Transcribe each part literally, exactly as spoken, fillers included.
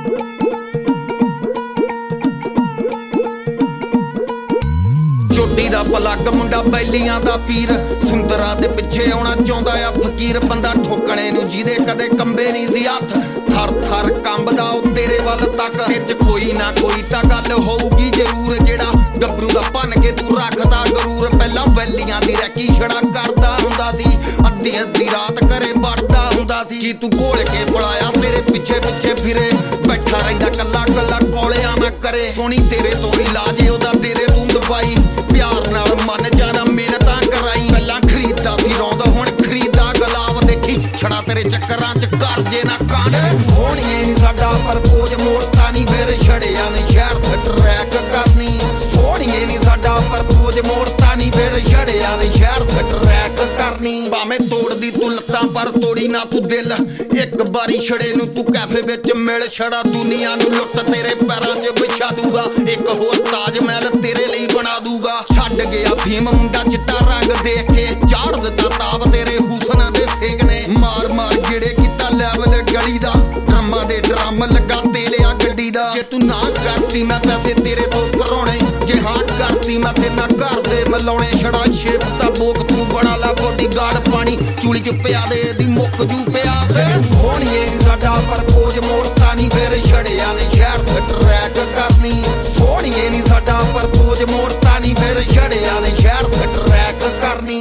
चोटी दा पलग मुंडा बैलियां दा पीर सुंदरा दे पिछे आउणा चाहुंदा आ फकीर बंदा ठोकणे नूं जिहदे कदे कंबे नहीं सी हत्थ थर थर कंबदा ओ तेरे वल तक विच कोई ना कोई तां गल होऊगी जरूर जेड़ा गबरू दा भन के तू रखदा गरूर पहलां वैलियां दी रैकी छड़ा करदा हुंदा सी अद्धी अद्धी रात घरे वड़दा हुंदा सी कि तू घोल के बुलाया तेरे पिछे पिछे फिरे बैठा रहिंदा कल्ला कल्ला कोलियां ना करे सोहणी तेरे तो इलाज ओदा दे दे तू दवाई प्यार नाल मन जाना मेहनतां कराई पहलां खरीदा सी रौंद हुण खरीदा गुलाब देखी छड़ा तेरे चक्करां च कर जे ना कांड होणीए नी साडा परपोज मोड़ता नी फिर छड़िया ने शहर सट रैक करनी सोहणीए नी साडा परपोज मोड़ता नी फिर छड़िया ने शहर सट रैक करनी भावें तोड़दी तू लत्तां पर तोड़ी ना तू दिल एक बारी छड़े नूं तू कैफे विच मिल छड़ा दुनिया नूं लुੱਟ तेरे पैरां च बिछा दूगा एक होर ताज महल तेरे ਲਈ बना दूगा छड्ड गया भीम मुंडा चिट्टा रंग देख के चाड़ दित्ता ताब तेरे हुसन दे सेक ने मार मार गेड़े कीता लेवल गली दा ड्रमां दे ड्रम लगा तेलिया गड्डी दा जे तू ना करती मैं पैसे तेरे तो भराउणे जे हां करती मैं ते ना घर दे मलाउणे छड़ा शेप दा बोक तू बना ला बॉडीगार्ड पानी चूली च पिया दे दी मुक जू प्यास होणीए नी साडा परपोज मोड़ता नी फिर छड़िया ने शहर सट रैक करनी सोहणीए नी साडा परपोज मोड़ता नी फिर छड़िया ने शहर सट रैक करनी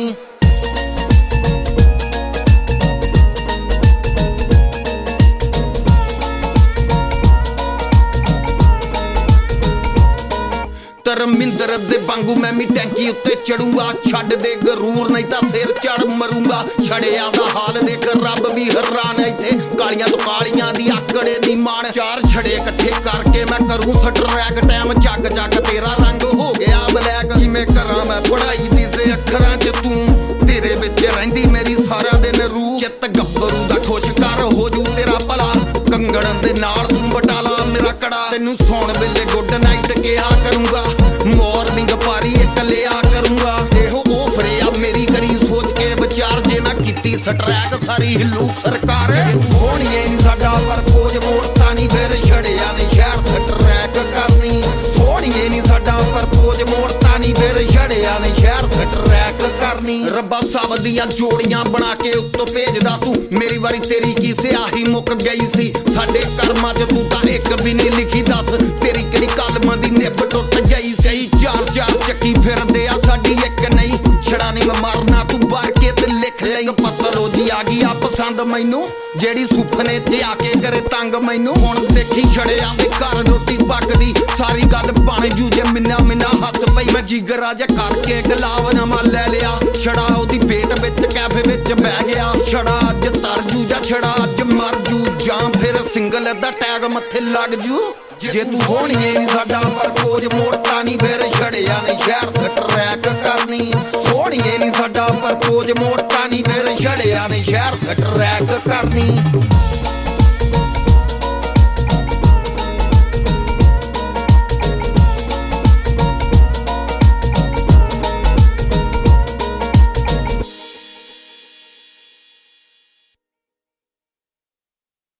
धर्मिंदर दे वांगू मैं भी टैंकी उत्ते चढ़ूंगा छड्ड दे गरूर नहीं तां सिर चढ़ मरूंगा छड़िया दा हाल देख रब भी हैरान इत्थे कालियां तो कालियां दी आकड़े दी मान चार छड़े इकट्ठे करके मैं करूं सट रैक टाइम जग जग तेरा रंग हो गया ब्लैक किवें करां मैं पढ़ाई दी से अखरां च तू तेरे विच रहिंदी मेरी सारा दिन रूह चित गब्बरू दा खुश कर हो जू तेरा भला कंगण दे नाल तू बटाला मेरा कड़ा तैनूं सौण वेले गुड नाइट किहा करूंगा मॉर्निंग पारी एक लिया करूंगा एहो ओफरिया मेरी करी सोच के विचार जे मैं कीती स्ट्रैक सारी हिलू सरकार होणीए नी साडा परपोज मोड़ता नी फिर छड़िया ने शहर स्ट्रैक करनी सोहणीए नी साडा परपोज मोड़ता नी फिर छड़िया ने शहर स्ट्रैक करनी रब्बा सब दियां जोड़ियां बना के उत्तों भेजदा तू मेरी वारी तेरी की स्याही मुक गई सी साडे कर्मां च तू तां एक भी नहीं लिखी दस तेरी किहड़ी कलम दी निभ टुट गई सही चार चार चक्की फिरदे आ साडी एक नहीं छड़ा नहीं मैं मरना तू बार के ते लिख लई पतलोजी आ गई आ पसंद मैनू जेड़ी सुपने च आके करे तंग मैनू हुण देखी छड़िया दे घर रोटी पकदी सारी गल बन जू जे मिन्ना मिन्ना हस पई मैं जिगरा जा करके गलाव नवां ले लिया छड़ा ओदी पेट विच कैफे विच बह गया छड़ा अज तर जू जा छड़ा अज मर जू जां फिर सिंगल दा टैग मत्थे लग जू जे तू होणीए नी साडा परपोज मोड़ता नी फिर छड़िया ने शहर सट रैक करनी सोहणीए नी साडा परपोज मोड़ता नी फिर छड़िया ने शहर सट रैक करनी।